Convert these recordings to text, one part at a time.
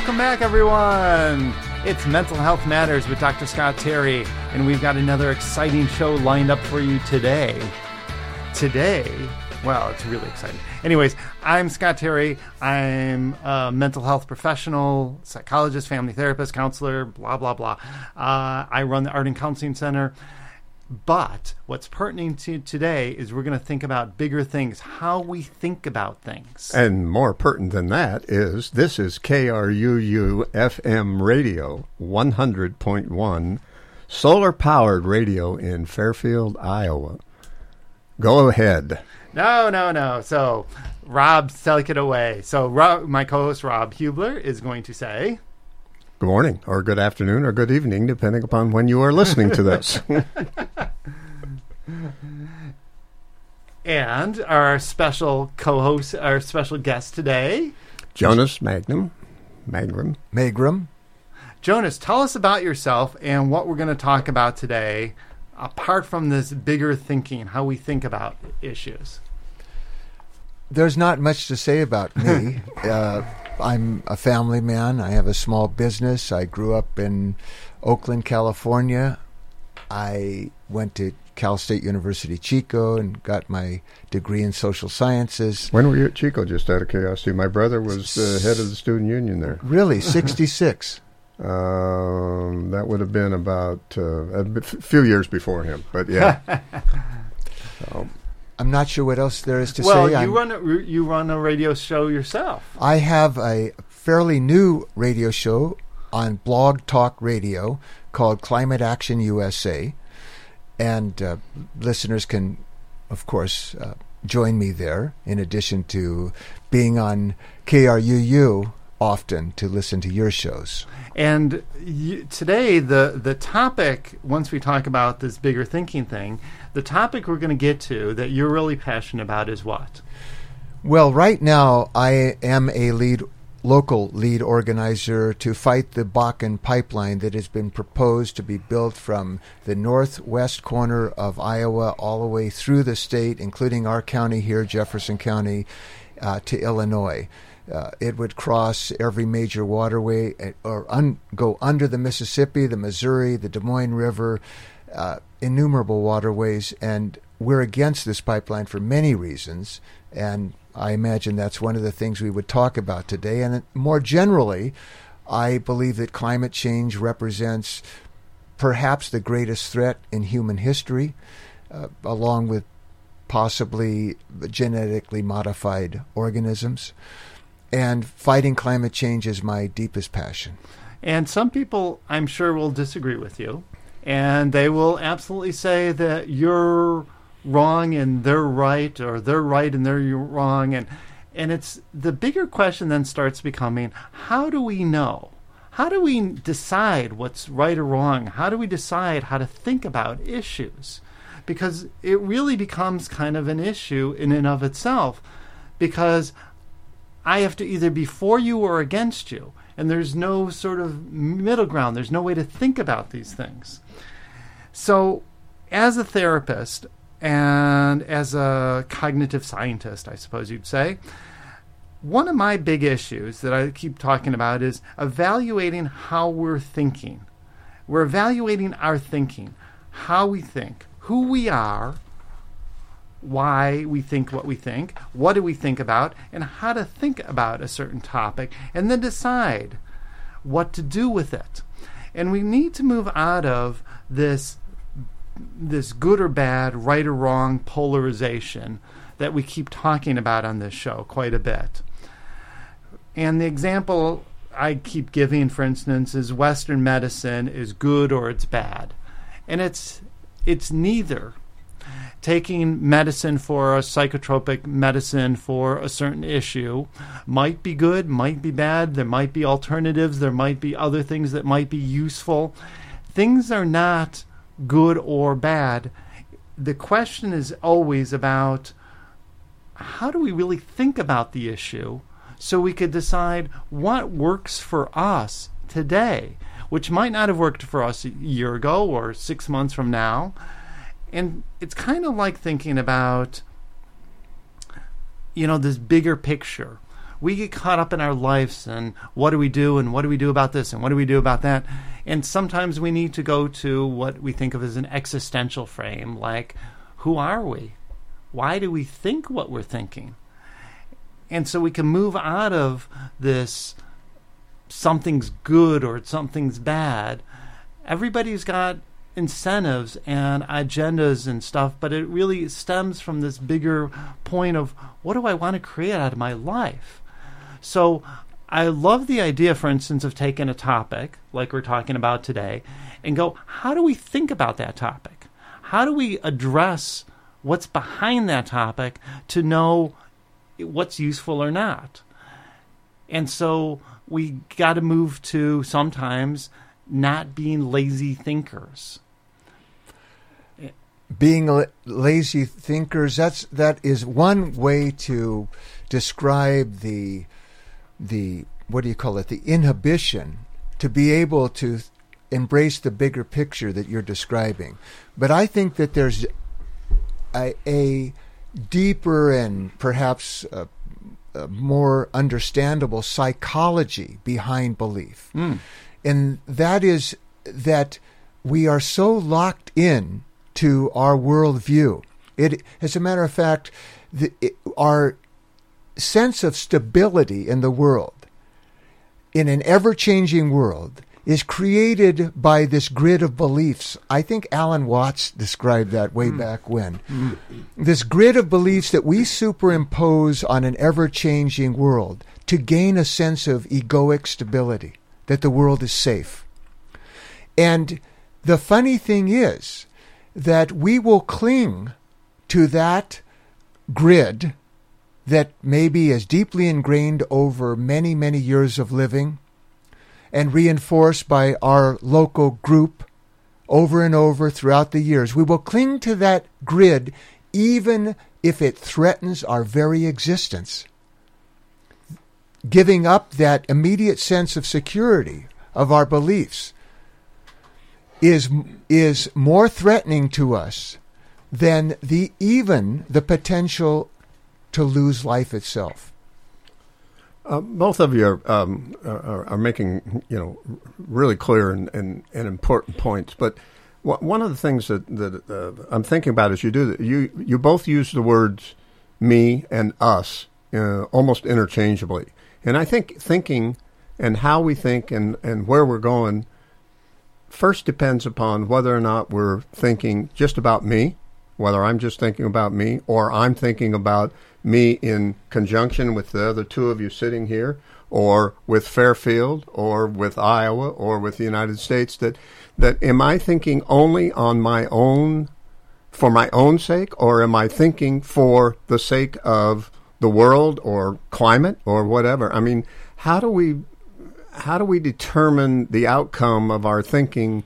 Welcome back, everyone. It's Mental Health Matters with Dr. Scott Terry, and we've got another exciting show lined up for you today. Well, it's really exciting. Anyways, I'm Scott Terry. I'm a mental health professional, psychologist, family therapist, counselor, blah, blah, blah. I run the Art and Counseling Center. But what's pertinent to today is we're going to think about bigger things, how we think about things. And more pertinent than that is this is KRUU FM radio, 100.1, solar-powered radio in Fairfield, Iowa. Go ahead. No. So, Rob, take it away. So, my co-host, Rob Hubler, is going to say... Good morning, or good afternoon, or good evening, depending upon when you are listening to this. And our special co-host, our special guest today... Jonas Magrum. Jonas, tell us about yourself and what we're going to talk about today, apart from this bigger thinking, how we think about issues. There's not much to say about me. I'm a family man. I have a small business. I grew up in Oakland, California. I went to Cal State University Chico and got my degree in social sciences. When were you at Chico, just out of curiosity? My brother was the head of the student union there. Really? 66? That would have been about a few years before him, but yeah. So. I'm not sure what else there is to say. Well, you run a radio show yourself. I have a fairly new radio show on Blog Talk Radio called Climate Action USA, and listeners can, of course, join me there, in addition to being on KRUU often to listen to your shows. And today, the topic, once we talk about this bigger thinking thing, the topic we're going to get to that you're really passionate about is what? Well, right now, I am a local lead organizer to fight the Bakken pipeline that has been proposed to be built from the northwest corner of Iowa all the way through the state, including our county here, Jefferson County, to Illinois. It would cross every major waterway or go under the Mississippi, the Missouri, the Des Moines River, innumerable waterways, and we're against this pipeline for many reasons, and I imagine that's one of the things we would talk about today. And more generally, I believe that climate change represents perhaps the greatest threat in human history, along with possibly genetically modified organisms. And fighting climate change is my deepest passion. And some people, I'm sure, will disagree with you. And they will absolutely say that you're wrong and they're right, or they're right and they're wrong. And it's the bigger question then starts becoming, how do we know? How do we decide what's right or wrong? How do we decide how to think about issues? Because it really becomes kind of an issue in and of itself, because I have to either be for you or against you. And there's no sort of middle ground. There's no way to think about these things. So as a therapist and as a cognitive scientist, I suppose you'd say, one of my big issues that I keep talking about is evaluating how we're thinking. We're evaluating our thinking, how we think, who we are, why we think what we think, what do we think about, and how to think about a certain topic, and then decide what to do with it. And we need to move out of this good or bad, right or wrong polarization that we keep talking about on this show quite a bit. And the example I keep giving, for instance, is Western medicine is good or it's bad. And it's neither. Taking medicine for a psychotropic medicine for a certain issue might be good, might be bad. There might be alternatives. There might be other things that might be useful. Things are not good or bad. The question is always about how do we really think about the issue so we could decide what works for us today, which might not have worked for us a year ago or 6 months from now. And it's kind of like thinking about, this bigger picture we get caught up in our lives and what do we do and what do we do about this and what do we do about that. And sometimes we need to go to what we think of as an existential frame, like, who are we? Why do we think what we're thinking? And so we can move out of this something's good or something's bad. Everybody's got incentives and agendas and stuff, but it really stems from this bigger point of, what do I want to create out of my life? So I love the idea, for instance, of taking a topic like we're talking about today and go, how do we think about that topic? How do we address what's behind that topic to know what's useful or not? And so we got to move to sometimes not being lazy thinkers. Being lazy thinkers, that is one way to describe the what do you call it, the inhibition to be able to embrace the bigger picture that you're describing. But I think that there's a deeper and perhaps a more understandable psychology behind belief. And that is that we are so locked in to our worldview. As a matter of fact, our sense of stability in the world, in an ever-changing world, is created by this grid of beliefs. I think Alan Watts described that way back when. This grid of beliefs that we superimpose on an ever-changing world to gain a sense of egoic stability, that the world is safe. And the funny thing is that we will cling to that grid that maybe is deeply ingrained over many, many years of living and reinforced by our local group over and over throughout the years. We will cling to that grid even if it threatens our very existence. Giving up that immediate sense of security of our beliefs is more threatening to us than even the potential to lose life itself. Both of you are making really clear and important points. But one of the things that I'm thinking about is you both use the words me and us almost interchangeably. And I think thinking and how we think and where we're going first depends upon whether or not we're thinking just about me, whether I'm just thinking about me, or I'm thinking about me in conjunction with the other two of you sitting here, or with Fairfield, or with Iowa, or with the United States. That am I thinking only on my own, for my own sake, or am I thinking for the sake of the world or climate or whatever? I mean, how do we determine the outcome of our thinking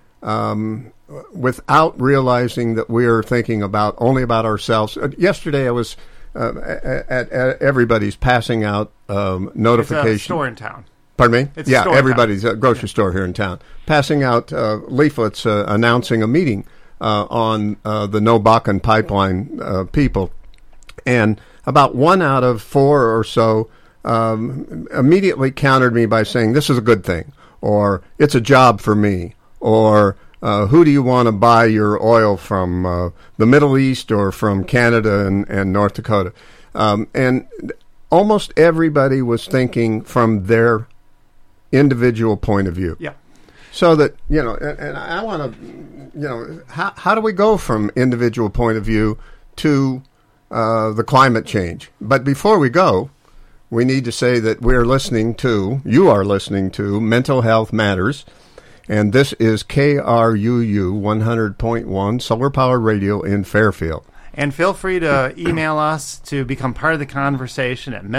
without realizing that we're thinking only about ourselves? Yesterday I was at everybody's passing out notification. It's a store in town. Pardon me? It's a store everybody's a grocery store here in town, passing out leaflets announcing a meeting on the No Bakken pipeline people. And about 1 out of 4 or so immediately countered me by saying, this is a good thing, or it's a job for me, or who do you want to buy your oil from, the Middle East or from Canada and North Dakota? And almost everybody was thinking from their individual point of view. Yeah. So that, and I want to, how do we go from individual point of view to the climate change? But before we go, we need to say that you are listening to Mental Health Matters, and this is KRUU 100.1 Solar Power Radio in Fairfield. And feel free to email us to become part of the conversation at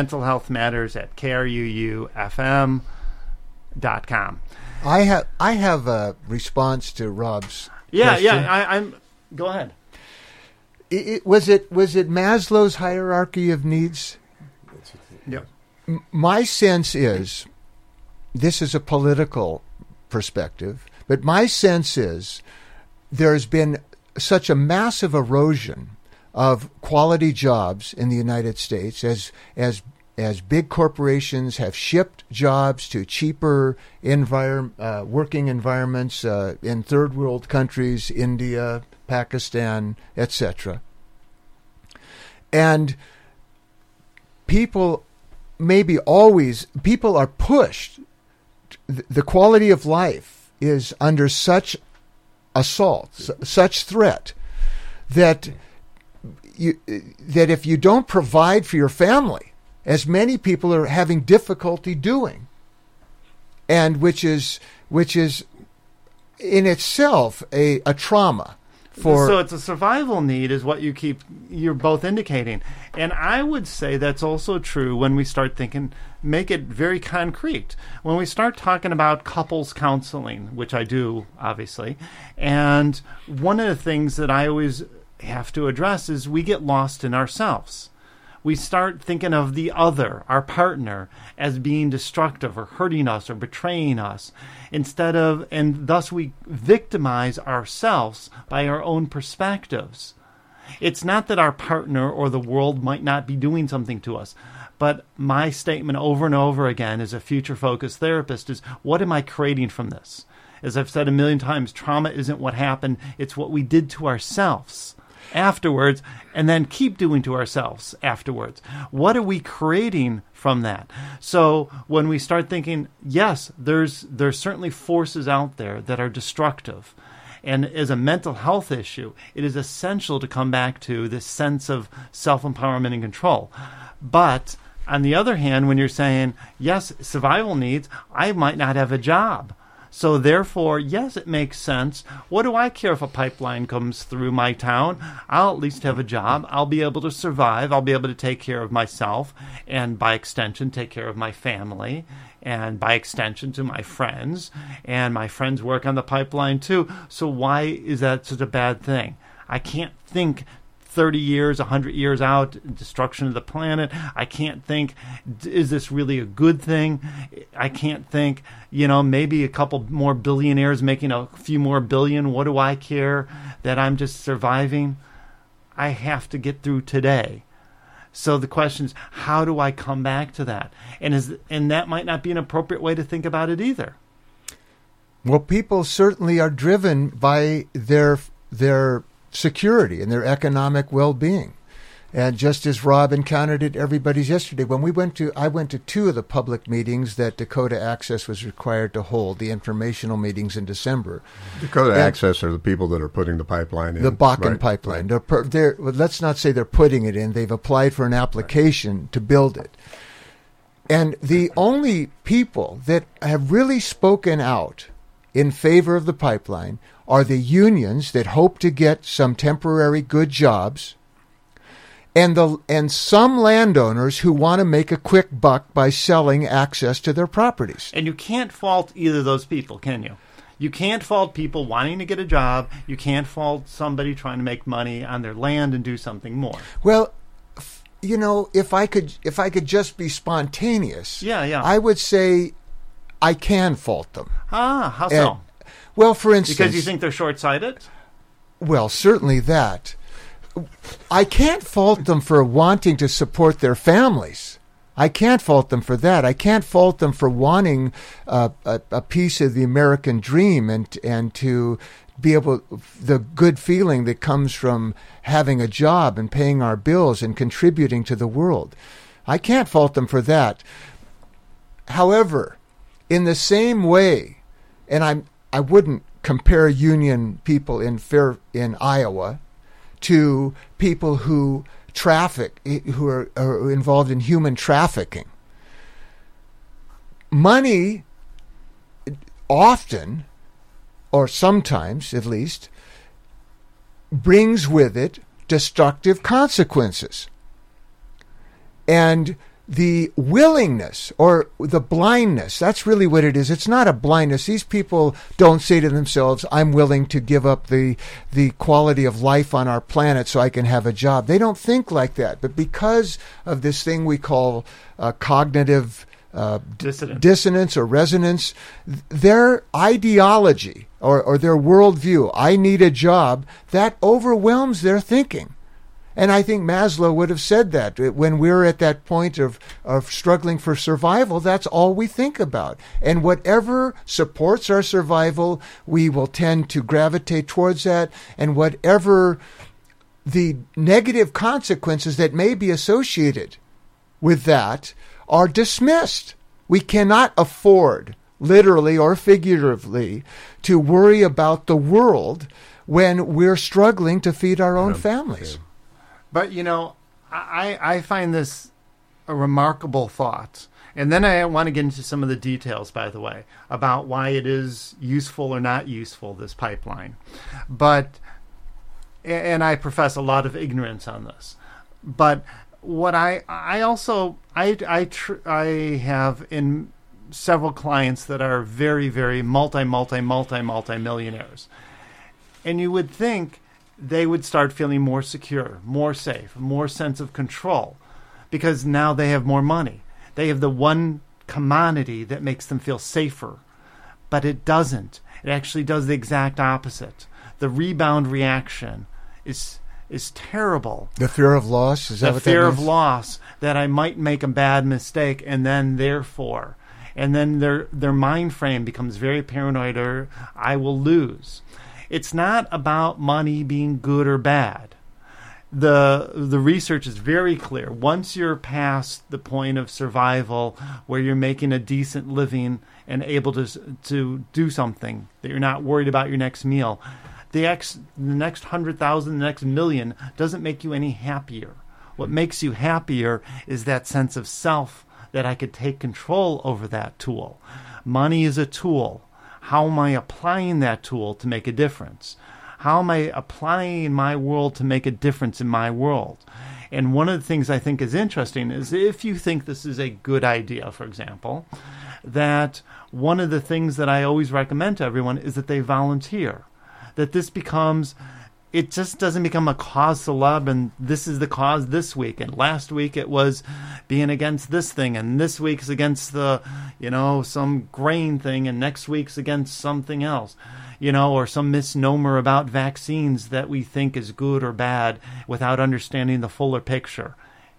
mentalhealthmatters@krufm.com. I have a response to Rob's question. I'm go ahead. Was it Maslow's hierarchy of needs? Yep. My sense is, this is a political perspective, but my sense is there's been such a massive erosion of quality jobs in the United States as as big corporations have shipped jobs to cheaper working environments in third world countries, India, Pakistan, etc. And people are pushed. The quality of life is under such assault, such threat, that if you don't provide for your family, as many people are having difficulty doing, and which is in itself a trauma. So it's a survival need is what you're both indicating. And I would say that's also true when we start thinking, make it very concrete. When we start talking about couples counseling, which I do, obviously, and one of the things that I always have to address is we get lost in ourselves. We start thinking of the other, our partner, as being destructive or hurting us or betraying us, and thus we victimize ourselves by our own perspectives. It's not that our partner or the world might not be doing something to us, but my statement over and over again as a future-focused therapist is, what am I creating from this? As I've said a million times, trauma isn't what happened, it's what we did to ourselves afterwards, and then keep doing to ourselves afterwards. What are we creating from that? So when we start thinking, yes, there's certainly forces out there that are destructive, and as a mental health issue, it is essential to come back to this sense of self-empowerment and control. But on the other hand, when you're saying, yes, survival needs, I might not have a job. So therefore, yes, it makes sense. What do I care if a pipeline comes through my town? I'll at least have a job. I'll be able to survive. I'll be able to take care of myself and by extension take care of my family and by extension to my friends. And my friends work on the pipeline too. So why is that such a bad thing? I can't think 30 years, 100 years out, destruction of the planet. I can't think, is this really a good thing? I can't think, maybe a couple more billionaires making a few more billion. What do I care that I'm just surviving? I have to get through today. So the question is, how do I come back to that? And that might not be an appropriate way to think about it either. Well, people certainly are driven by their security and their economic well-being. And just as Rob encountered it, everybody's yesterday. When I went to two of the public meetings that Dakota Access was required to hold, the informational meetings in December. Dakota Access are the people that are putting the pipeline in. The Bakken pipeline. Right. Let's not say they're putting it in. They've applied for an application to build it. And the only people that have really spoken out in favor of the pipeline are the unions that hope to get some temporary good jobs, and some landowners who want to make a quick buck by selling access to their properties. And you can't fault either of those people, can you? You can't fault people wanting to get a job. You can't fault somebody trying to make money on their land and do something more. Well, if I could just be spontaneous, I would say I can fault them. How so? Well, for instance... Because you think they're short-sighted? Well, certainly that. I can't fault them for wanting to support their families. I can't fault them for that. I can't fault them for wanting a piece of the American dream and to be able... the good feeling that comes from having a job and paying our bills and contributing to the world. I can't fault them for that. However, in the same way, and I wouldn't compare union people in Iowa to people who are involved in human trafficking. Money often, or sometimes at least, brings with it destructive consequences. And the willingness or the blindness, that's really what it is. It's not a blindness. These people don't say to themselves, I'm willing to give up the quality of life on our planet so I can have a job. They don't think like that. But because of this thing we call cognitive dissonance or resonance, their ideology or their worldview, I need a job, that overwhelms their thinking. And I think Maslow would have said that. When we're at that point of struggling for survival, that's all we think about. And whatever supports our survival, we will tend to gravitate towards that. And whatever the negative consequences that may be associated with that are dismissed. We cannot afford, literally or figuratively, to worry about the world when we're struggling to feed our own families. But, I find this a remarkable thought. And then I want to get into some of the details, by the way, about why it is useful or not useful, this pipeline. And I profess a lot of ignorance on this. But what I have in several clients that are very, very multi-millionaires. And you would think they would start feeling more secure, more safe, more sense of control, because now they have more money. They have the one commodity that makes them feel safer. But it doesn't. It actually does the exact opposite. The rebound reaction is terrible. The fear of loss? Is that what that means? The fear of loss, that I might make a bad mistake, and then therefore, and then their mind frame becomes very paranoid, or I will lose. It's not about money being good or bad. The research is very clear. Once you're past the point of survival where you're making a decent living and able to do something, that you're not worried about your next meal, the next 100,000, the next million doesn't make you any happier. What makes you happier is that sense of self, that I could take control over that tool. Money is a tool. How am I applying that tool to make a difference? How am I applying my world to make a difference in my world? And one of the things I think is interesting is, if you think this is a good idea, for example, that one of the things that I always recommend to everyone is that they volunteer. That this becomes, it just doesn't become a cause célèbre, and this is the cause this week, and last week it was being against this thing, and this week's against the, some grain thing, and next week's against something else, or some misnomer about vaccines that we think is good or bad without understanding the fuller picture.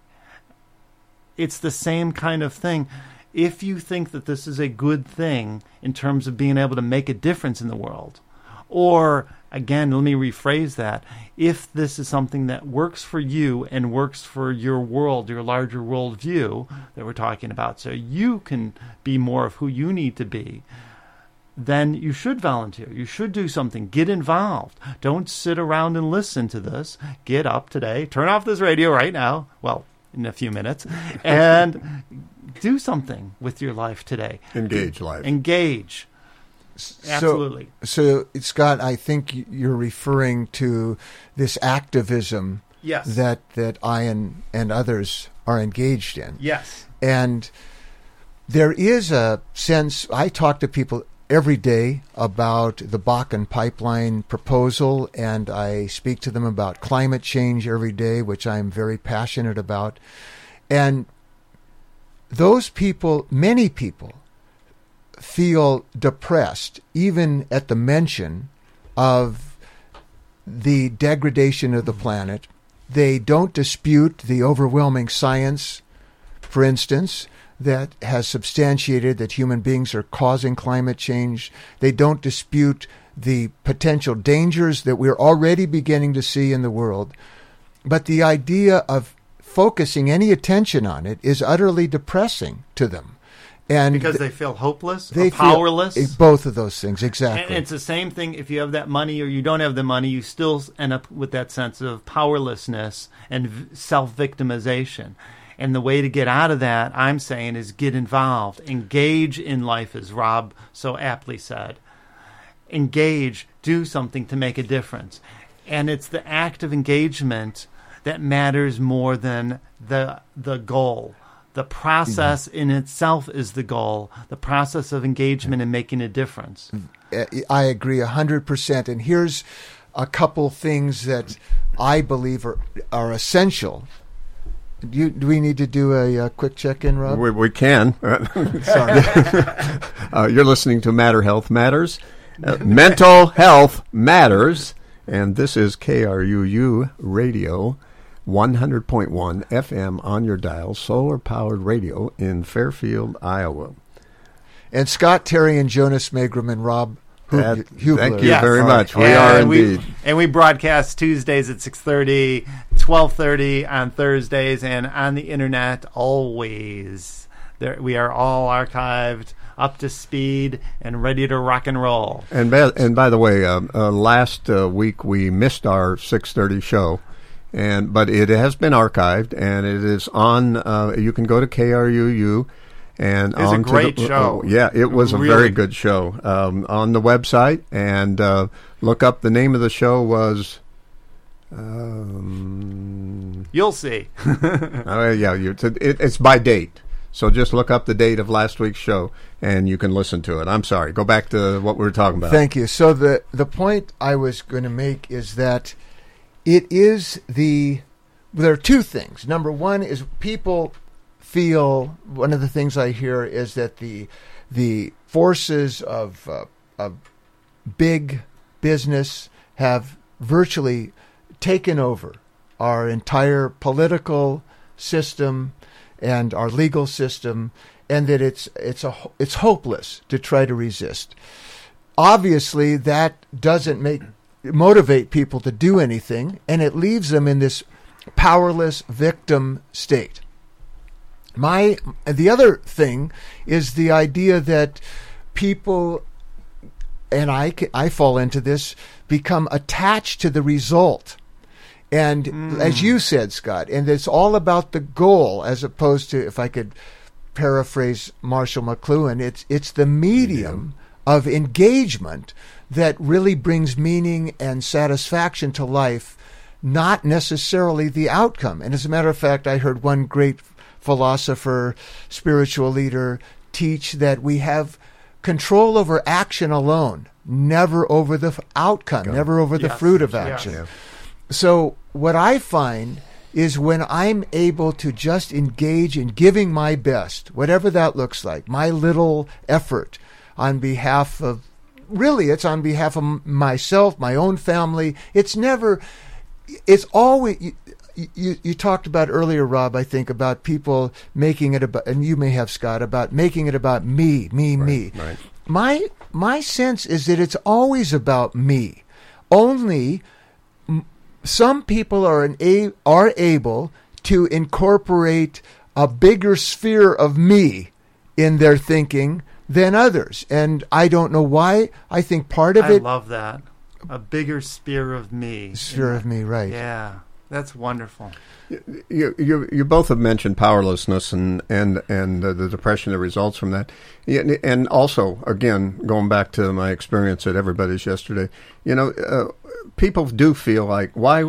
It's the same kind of thing. If you think that this is a good thing in terms of being able to make a difference in the world, or, again, let me rephrase that, if this is something that works for you and works for your world, your larger world view that we're talking about, so you can be more of who you need to be, then you should volunteer. You should do something. Get involved. Don't sit around and listen to this. Get up today. Turn off this radio right now. Well, in a few minutes. And do something with your life today. Engage life. Engage. Absolutely. So, Scott, I think you're referring to this activism that I and others are engaged in. Yes. And there is a sense, I talk to people every day about the Bakken pipeline proposal, and I speak to them about climate change every day, which I'm very passionate about. And those people, many people, feel depressed even at the mention of the degradation of the planet. They don't dispute the overwhelming science, for instance, that has substantiated that human beings are causing climate change. They don't dispute the potential dangers that we're already beginning to see in the world. But the idea of focusing any attention on it is utterly depressing to them. And because they feel hopeless, or powerless. Both of those things, exactly. And it's the same thing if you have that money or you don't have the money, you still end up with that sense of powerlessness and self-victimization. And the way to get out of that, I'm saying, is get involved. Engage in life, as Rob so aptly said. Engage, do something to make a difference. And it's the act of engagement that matters more than the goal. The process in itself is the goal, the process of engagement and making a difference. I agree 100%. And here's a couple things that I believe are essential. Do we need to do a quick check-in, Rob? We can. Sorry. You're listening to Matter Health Matters. Mental Health Matters. And this is KRUU Radio, 100.1 FM on your dial, solar-powered radio in Fairfield, Iowa. And Scott, Terry, and Jonas Magrum and Rob Hubler. Thank you Yes. very much. We And are indeed. And we broadcast Tuesdays at 6:30, 12:30 on Thursdays, and on the internet always. We are all archived, up to speed, and ready to rock and roll. And by the way, last week we missed our 6:30 show, but it has been archived, and it is on. You can go to KRUU. And It was a great show. Yeah, it was a Really. very good show on the website. And look up, the name of the show was... You'll see. It's by date. So just look up the date of last week's show, and you can listen to it. I'm sorry. Go back to what we were talking about. Thank you. So the point I was going to make is that it is there are two things. Number one is people feel, one of the things I hear is that the forces of big business have virtually taken over our entire political system and our legal system, and that it's hopeless to try to resist. Obviously, that doesn't motivate people to do anything, and it leaves them in this powerless victim state. The other thing is the idea that people, and I fall into this, become attached to the result. And as you said, Scott, and it's all about the goal as opposed to, if I could paraphrase Marshall McLuhan, it's the medium of engagement that really brings meaning and satisfaction to life, not necessarily the outcome. And as a matter of fact, I heard one great philosopher, spiritual leader teach that we have control over action alone, never over the outcome, never over the fruit of action. Yes. So what I find is when I'm able to just engage in giving my best, whatever that looks like, my little effort on behalf of, really it's on behalf of myself, my own family. It's always, you talked about earlier, Rob, I think, about people making it about, and you may have, Scott, about making it about me. Right. My sense is that it's always about me. Only some people are able to incorporate a bigger sphere of me in their thinking than others. And I don't know why. I think part of I it... love that. A bigger sphere of me. Sphere of me, right. Yeah, that's wonderful. You both have mentioned powerlessness and the depression that results from that, and also, again, going back to my experience at Everybody's yesterday, people do feel like why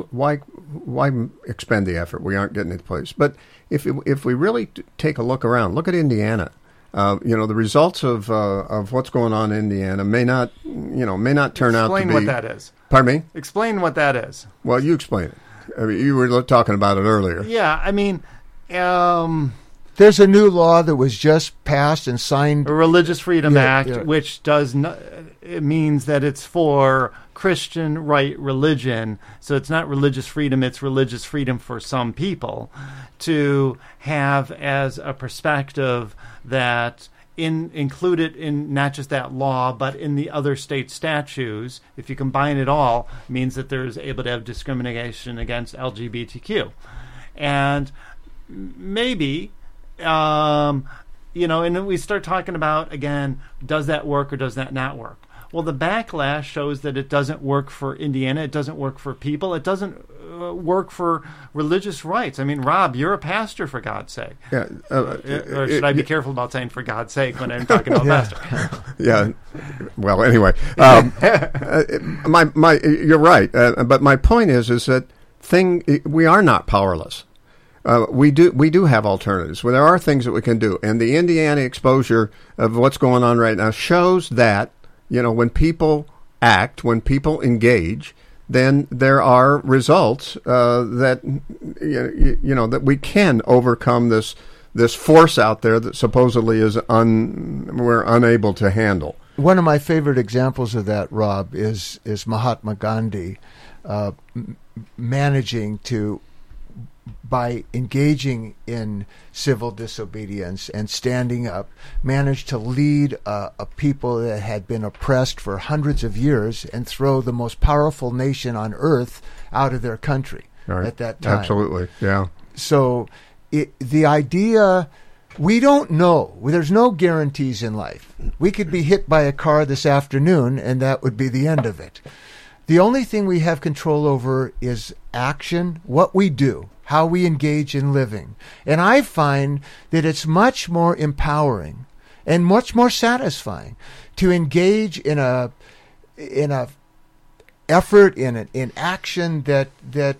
expend the effort? We aren't getting it place. But if we really take a look around, look at Indiana. The results of what's going on in Indiana may not turn out to be. Explain what that is. Pardon me? Explain what that is. Well, you explain it. I mean, you were talking about it earlier. Yeah, I mean, there's a new law that was just passed and signed. a Religious Freedom Act, yeah. which it means that it's for Christian right religion. So it's not religious freedom, it's religious freedom for some people to have as a perspective that included in not just that law, but in the other state statutes, if you combine it all, means that there's able to have discrimination against LGBTQ. And maybe, and then we start talking about, again, does that work or does that not work? Well, the backlash shows that it doesn't work for Indiana. It doesn't work for people. It doesn't work for religious rights. I mean, Rob, you're a pastor, for God's sake. Yeah. Or should I be careful about saying "for God's sake" when I'm talking about pastor? Yeah. Well, anyway, you're right. But my point is that we are not powerless. We do have alternatives. Well, there are things that we can do, and the Indiana exposure of what's going on right now shows that when people act, when people engage, then there are results that that we can overcome this force out there that supposedly is we're unable to handle. One of my favorite examples of that, Rob, is Mahatma Gandhi managing to by engaging in civil disobedience and standing up, managed to lead a people that had been oppressed for hundreds of years and throw the most powerful nation on earth out of their country at that time. Absolutely, yeah. So the idea, we don't know. There's no guarantees in life. We could be hit by a car this afternoon, and that would be the end of it. The only thing we have control over is action, what we do, how we engage in living. And I find that it's much more empowering and much more satisfying to engage in a effort, in action that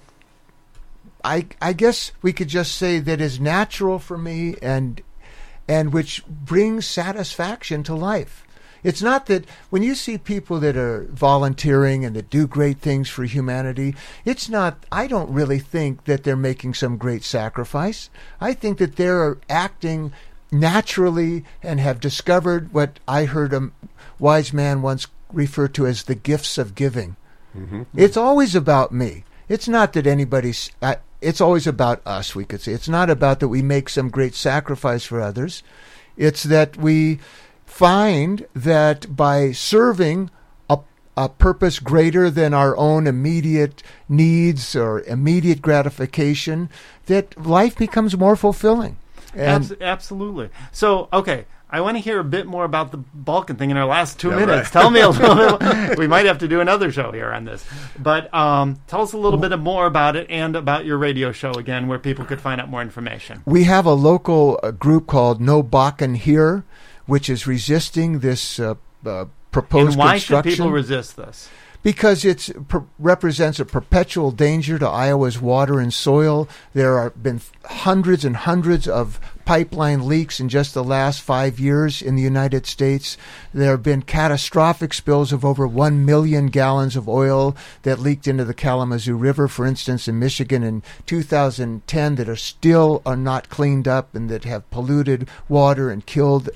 I guess we could just say that is natural for me and which brings satisfaction to life. It's not that when you see people that are volunteering and that do great things for humanity, it's not, I don't really think that they're making some great sacrifice. I think that they're acting naturally and have discovered what I heard a wise man once refer to as the gifts of giving. Mm-hmm. It's always about me. It's not that anybody's, it's always about us, we could say. It's not about that we make some great sacrifice for others. It's that we find that by serving a purpose greater than our own immediate needs or immediate gratification, that life becomes more fulfilling. And absolutely. So, okay, I want to hear a bit more about the Balkan thing in our last 2 minutes. Right. Tell me a little bit. We might have to do another show here on this. But tell us a little bit more about it and about your radio show again, where people could find out more information. We have a local group called No Balkan Here, which is resisting this proposed construction. And why should people resist this? Because it represents a perpetual danger to Iowa's water and soil. There have been hundreds and hundreds of pipeline leaks in just the last 5 years in the United States. There have been catastrophic spills of over 1 million gallons of oil that leaked into the Kalamazoo River, for instance, in Michigan in 2010, that are not cleaned up and that have polluted water and killed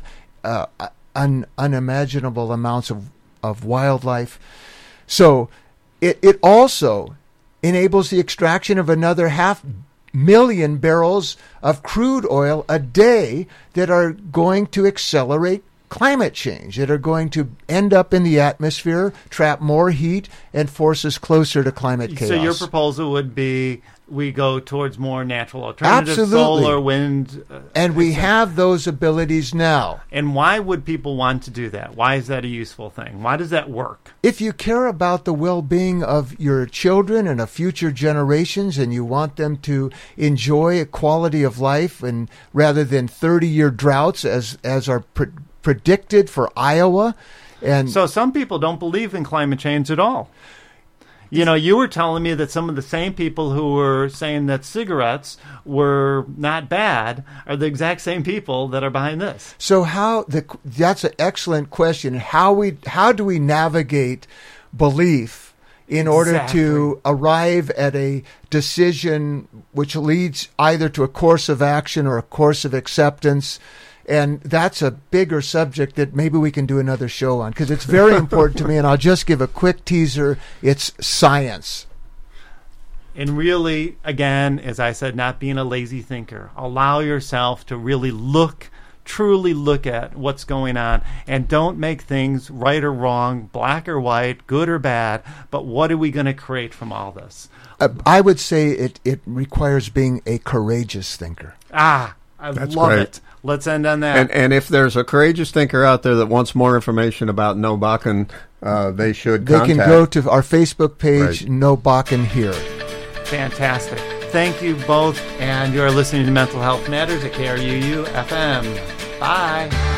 unimaginable amounts of wildlife. So it also enables the extraction of another 500,000 barrels of crude oil a day that are going to accelerate climate change, that are going to end up in the atmosphere, trap more heat, and force us closer to climate chaos. So your proposal would be we go towards more natural alternatives, absolutely. Solar, wind. And we have those abilities now. And why would people want to do that? Why is that a useful thing? Why does that work? If you care about the well-being of your children and of future generations, and you want them to enjoy a quality of life, and rather than 30-year droughts as are predicted for Iowa. And so some people don't believe in climate change at all. You know, you were telling me that some of the same people who were saying that cigarettes were not bad are the exact same people that are behind this. So that's an excellent question. How do we navigate belief in order to arrive at a decision which leads either to a course of action or a course of acceptance? And that's a bigger subject that maybe we can do another show on, because it's very important to me, and I'll just give a quick teaser. It's science. And really, again, as I said, not being a lazy thinker. Allow yourself to really truly look at what's going on, and don't make things right or wrong, black or white, good or bad, but what are we going to create from all this? I would say it requires being a courageous thinker. I love it. Let's end on that. And if there's a courageous thinker out there that wants more information about No Balkan, they should contact. They can go to our Facebook page, right. No Balkan Here. Fantastic. Thank you both, and you're listening to Mental Health Matters at KRUU FM. Bye.